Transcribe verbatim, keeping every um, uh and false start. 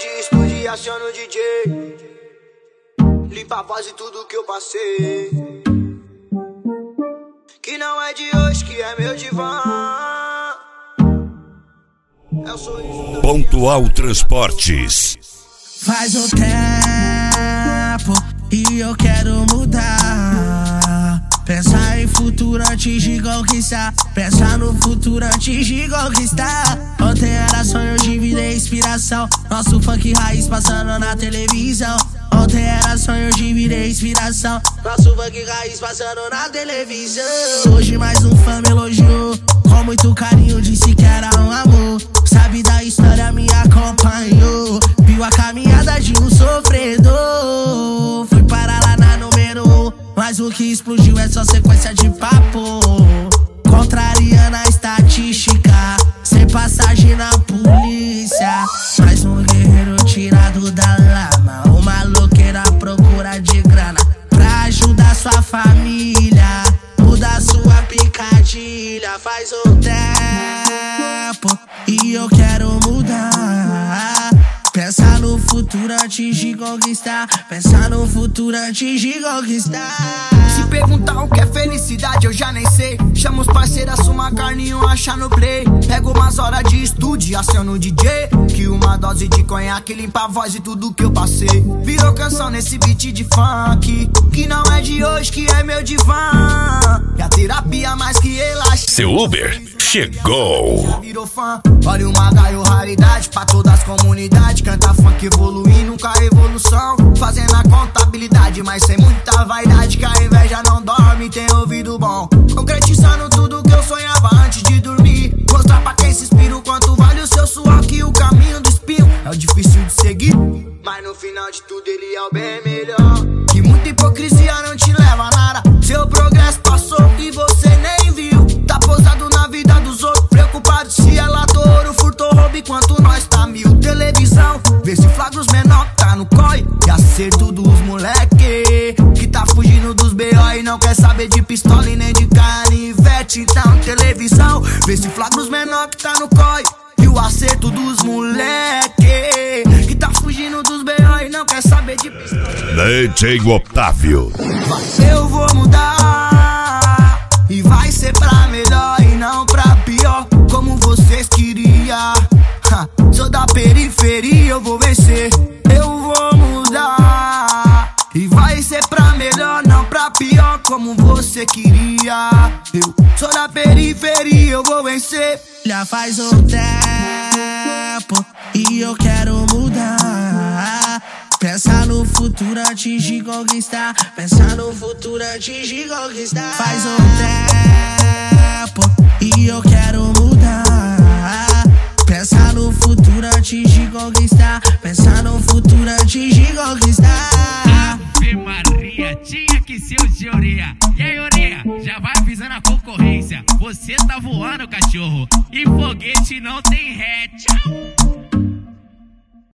de estúdio e aciona o D J. Limpa a voz e tudo que eu passei. Que não é de hoje, que é meu divã. É o sorriso da Pontual Transportes. Faz um tempo e eu quero mudar. Pensar em futuro antes de conquistar. Pensar no futuro antes de conquistar. Ontem era sonho, hoje virei inspiração. Nosso funk raiz passando na televisão. Ontem era sonho, hoje virei inspiração. Nosso funk raiz passando na televisão. Hoje mais um fã me elogiou. Com muito carinho disse que era um amor. Sabe da história, me acompanhou. Viu a caminhada de um sofredor. Fui parar lá na número um. Mas o que explodiu é só sequência de papo. Contrariando a estatística. Sem passagem na polícia. Mais um guerreiro tirado da lama. Uma louqueira à procura de grana. Pra ajudar sua família. Mudar sua picadilha. Faz um tempo e eu quero mudar. Pensar no futuro antes de conquistar. Pensar no futuro antes de conquistar. Se perguntar o que é felicidade, eu já nem sei. Chama os parceiros, uma carne e um achar no play. Pego umas horas de estúdio, aciono o D J. Que uma dose de conhaque limpa a voz e tudo que eu passei. Virou canção nesse beat de funk. Que não é de hoje, que é meu divã. E a terapia mais que relaxa. Seu Uber chegou. Virou fã. Olha o Magaio, raridade pra todas as comunidades. Canta funk evoluir, nunca revolução. Fazendo a contabilidade, mas sem muita vaidade. Que a inveja não dorme, tem ouvido bom. Concretizando tudo que eu sonhava antes de dormir. Mostrar pra quem se inspira o quanto vale o seu suor. Que o caminho do espinho é o difícil de seguir, mas no final de tudo ele é o bem melhor. Que muita hipocrisia não te leva a nada. Seu progresso passou e você nem viu. Tá posado na vida dos outros, preocupado se ela touro, furtou, roubo enquanto nós tá mil. Televisão, vê se flagra os menor que tá no coi. E acerto dos moleque que tá fugindo dos B O e não quer saber de pistola e nem de canivete. Então televisão, vê se flagra os menor que tá no coi. E o acerto dos moleque que tá fugindo dos B O e não quer saber de pistola. D J Otávio. Eu vou mudar e vai ser pra melhor e não pra pior, como vocês queriam. Ha, sou da periferia, eu vou vencer. Eu vou mudar e vai ser pra melhor, não pra pior, como você queria. Eu sou da periferia, eu vou vencer. Já faz um tempo e eu quero mudar. Pensar no futuro antes de conquistar. Pensar no futuro antes de conquistar. Faz um tempo e eu quero mudar. Pensar no futuro antes de conquistar. Pensar no futuro antes de conquistar. Ave Maria, tinha que ser o de orelha. E aí, orelha, já vai avisando a concorrência. Você tá voando, cachorro, e foguete não tem ré. Tchau.